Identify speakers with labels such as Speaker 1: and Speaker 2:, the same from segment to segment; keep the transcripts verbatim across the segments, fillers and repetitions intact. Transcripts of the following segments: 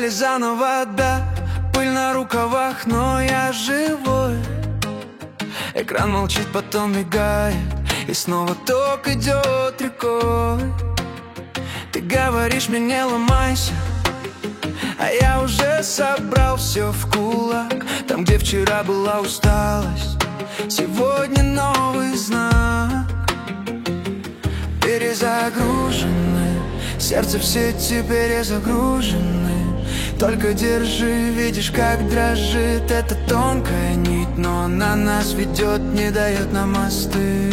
Speaker 1: начали заново, да. Пыль на рукавах, но я живой. Экран молчит, потом мигает, и снова ток идет рекой. Ты говоришь мне не ломайся, а я уже собрал все в кулак. Там, где вчера была усталость, сегодня новый знак. Перезагружены, сердце в сети перезагружены. Только держи, видишь, как дрожит эта тонкая нить, но она нас ведет, не дает нам остыть.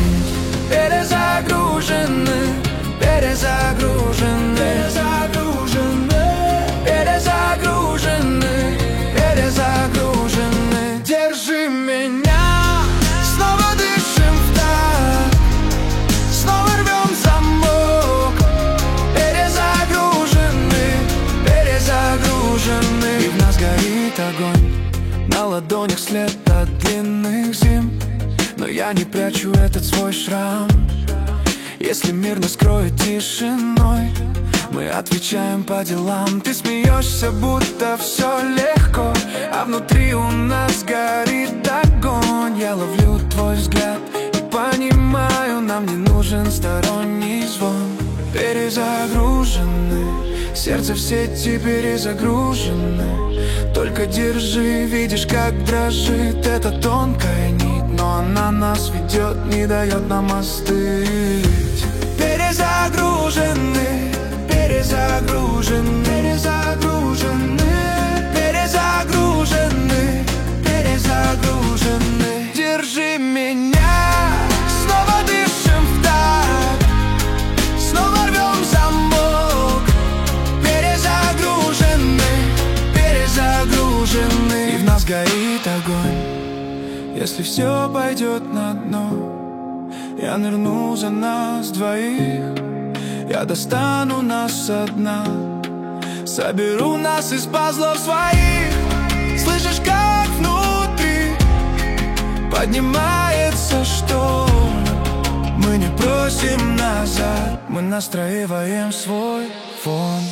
Speaker 1: Перезагружены, перезагружены, перезагружены, перезагружены, перезагружены. Держи меня, снова дышим в такт, снова рвем замок. Перезагружены, перезагружены. И в нас горит огонь, на ладонях след от длинных зим. Но я не прячу этот свой шрам. Если мир нас кроет тишиной, мы отвечаем по делам. Ты смеешься, будто все легко, а внутри у нас горит огонь. Я ловлю твой взгляд и понимаю, нам не нужен сторонний звон. Перезагружены, сердце в сети перезагружены. Только держи, видишь, как дрожит эта тонкая нить, но она нас ведет, не дает нам остыть. Перезагружены, перезагружены, перезагружены, перезагружены, перезагружены. Держи меня, снова дышим в такт, снова рвем замок. Перезагружены, перезагружены. И в нас горит огонь. Если все пойдет на дно, я нырну за нас двоих. Я достану нас со дна, соберу нас из пазлов своих. Слышишь, как внутри поднимается шторм. Мы не просим назад, мы настраиваем свой фон.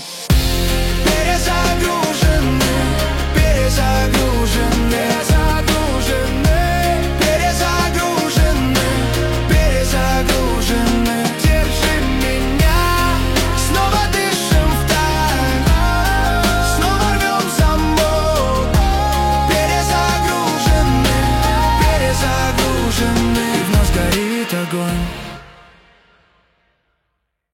Speaker 1: Перезагружены, перезагружены, перезагружены, перезагружены, перезагружены. Держи меня, снова дышим в такт, снова рвем замок. Перезагружены, перезагружены. И в нас горит огонь.